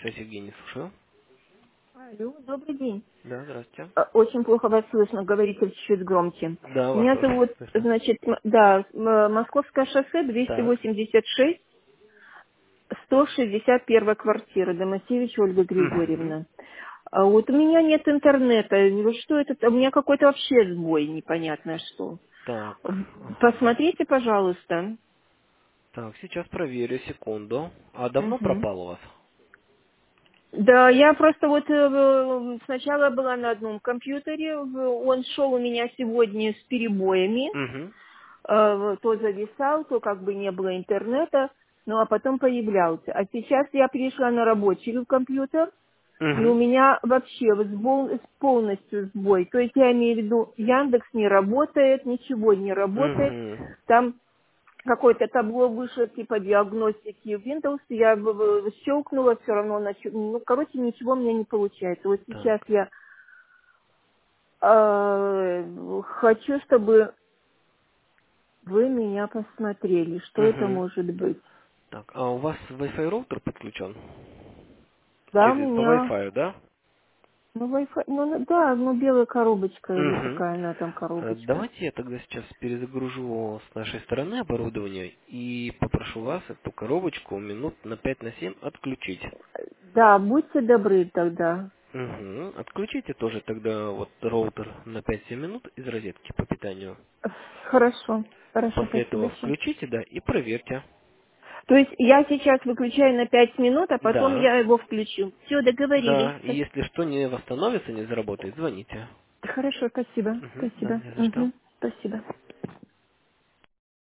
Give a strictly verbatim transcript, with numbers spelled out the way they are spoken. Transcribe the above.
Связь Евгений, слушаю. Алло, добрый день. Да, здравствуйте. Э, Очень плохо вас слышно, говорите чуть-чуть громче. Да, вас Меня тоже зовут, слышно. значит, м- да, м- Московское шоссе, Так. двести восемьдесят шесть, сто шестьдесят первая квартира, Домасевич Ольга Угу. Григорьевна. А вот у меня нет интернета. Вот что это? У меня какой-то вообще сбой, непонятно что. Так. В- Ага. Посмотрите, пожалуйста. Так, сейчас проверю, секунду. А давно Мгм. пропал у вас? Да, я просто вот э, в- сначала была на одном компьютере, в- он шел у меня сегодня с перебоями, Угу. э, то зависал, то как бы не было интернета, ну а потом появлялся. А сейчас я перешла на рабочий компьютер, и у Угу. меня вообще вот сбол- полностью сбой. То есть я имею в виду, Яндекс не работает, ничего не работает. Угу. Там какое-то табло вышло типа диагностики Windows, я в- в- щелкнула, все равно, нач- ну, короче, ничего у меня не получается. Вот Так. сейчас я э, хочу, чтобы вы меня посмотрели, что это Угу. может быть. Так, а у вас Wi-Fi роутер подключен? Да, у Через по меня, Wi-Fi, да? ну, Wi-Fi, ну, ну, да, ну, белая коробочка или Угу. какая она там коробочка. Давайте я тогда сейчас перезагружу с нашей стороны оборудование и попрошу вас эту коробочку минут на пять на семь отключить. Да, будьте добры тогда. Угу. Отключите тоже тогда вот роутер на пять-семь минут из розетки по питанию. Хорошо, хорошо, После этого спасибо. Щас. включите, да, и проверьте. То есть я сейчас выключаю на пять минут, а потом Да, я его включу. Все, договорились. да, и если что не восстановится, не заработает, звоните. Хорошо, спасибо, Угу. Да, спасибо. не за что. Мгм, спасибо.